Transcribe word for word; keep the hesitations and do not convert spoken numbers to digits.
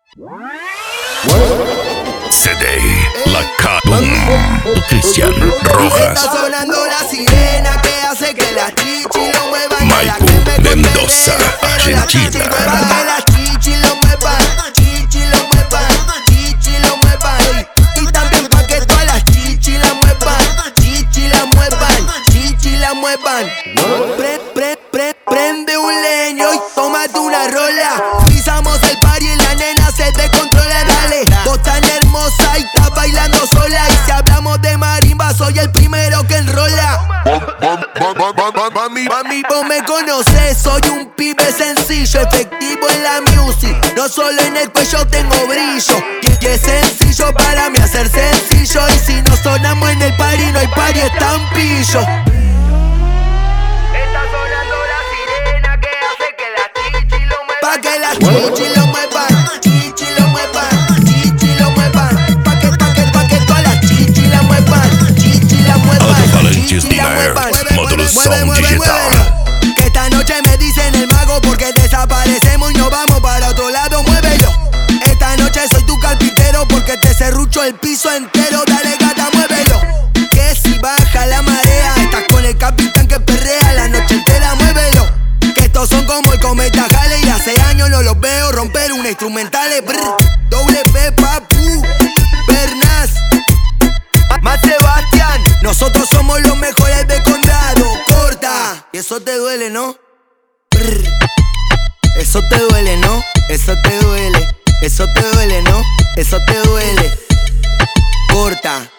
C D La Cadum, Cristian Rojas. Está sonando la sirena que hace que las chichis lo muevan. Maipo Mendoza, Argentina. Para que las chichis lo muevan, chichis lo muevan, chichis lo muevan. Y también para que todas las chichis la muevan, chichis la muevan, chichis la muevan. Pre, pre, pre, prende un leño y tómate una rola. Pisamos el party y la nena se descontrola, dale. Vos tan hermosa y estás bailando sola. Y si hablamos de marimba, soy el primero que enrola. Mami, mami, vos me conoces, soy un pibe sencillo, efectivo en la music. No solo en el cuello tengo brillo, y es sencillo para mí hacer sencillo. Y si no sonamos en el party, no hay party, están pillo. Está sonando la sirena que hace que la chichi lo mueva. Pa' que las chichi lo muevan, chichi lo muevan, chichi lo muevan. Pa' que, pa' que, pa' que todas las chichi la muevan, chichi la muevan, chichi la muevan. Módulo Mueve, Sound mueve, Digital. muévelo. Que esta noche me dicen el mago porque desaparecemos y nos vamos para otro lado, muévelo. Esta noche soy tu carpintero porque te serrucho el piso entero. Dale gata, muévelo. Que si baja la marea, estás con el capitán que perrea la noche entera, muévelo. Que estos son como el cometa Halley y hace años no los veo romper una instrumental. Brr, doble P, papu, Bernás, Matt Sebastián. Nosotros somos los mejores de condado. Corta, y eso te duele, ¿no? Brr, eso te duele, ¿no? Eso te duele, eso te duele, ¿no? Eso te duele. Corta.